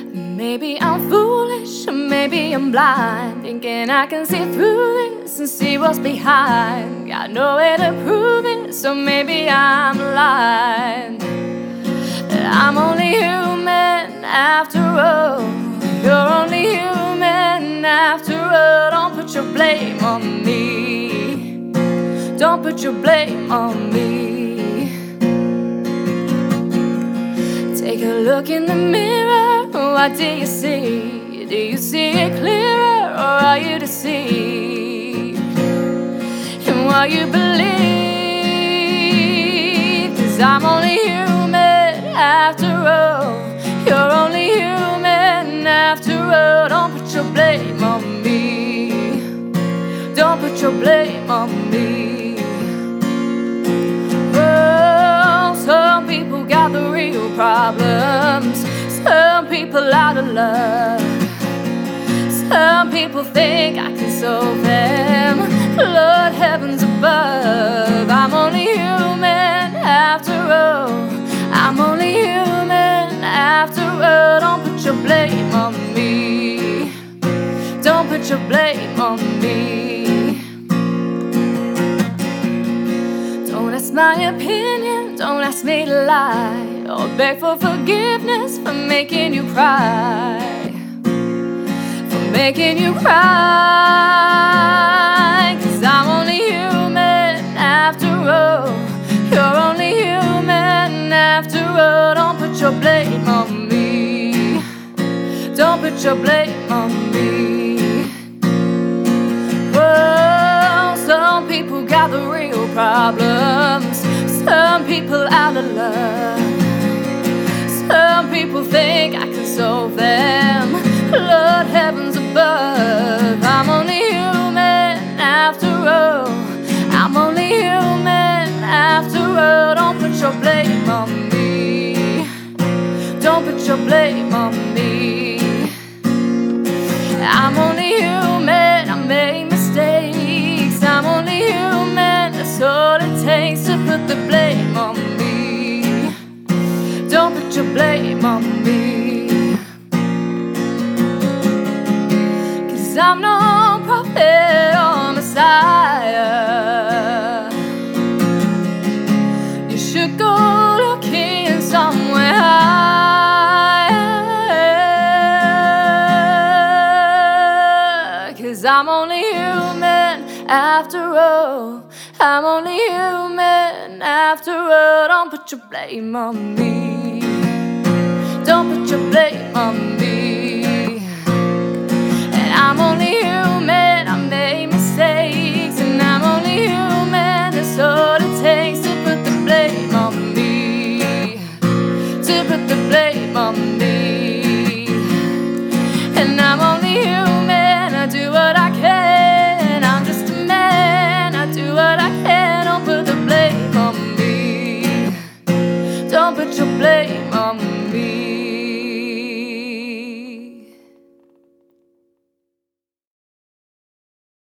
Maybe I'm foolish, or maybe I'm blind, thinking I can see through this and see what's behind. Got no way to prove it, so maybe I'm lying. But I'm only human after all. You're only human after all. Don't put your blame on me. Don't put your blame on me. Take a look in the mirror. What do you see? Do you see it clearer, or are you deceived in what you believe? 'Cause I'm only human after all. You're only human after all. Don't put your blame on me. Don't put your blame on me. Oh, some people got the real problems. Some people out of love. Some people think I can solve them. Lord heavens above, I'm only human after all. I'm only human after all. Don't put your blame on me. Don't put your blame on me. Don't ask my opinion, don't ask me to lie, or beg for forgiveness for making you cry. For making you cry. 'Cause I'm only human after all. You're only human after all. Don't put your blame on me. Don't put your blame on me. Oh, some people got the real problems. Some people out of love. Some people think I can solve them. Lord heavens above, I'm only human after all. I'm only human after all. Don't put your blame on me. Don't put your blame on me. I'm only human, I make mistakes. I'm only human, that's all it takes to put the blame on me. Don't put your blame on me. 'Cause I'm no prophet or Messiah. You should go looking somewhere higher. 'Cause I'm only human after all. I'm only human after all. Don't put your blame on me. Don't put your blame on me. And I'm only human, I make mistakes. And I'm only human, that's all it takes to put the blame on me. To put the blame on me. And I'm only human, I do what I can. I'm just a man, I do what I can. Don't put the blame on me. Don't put your blame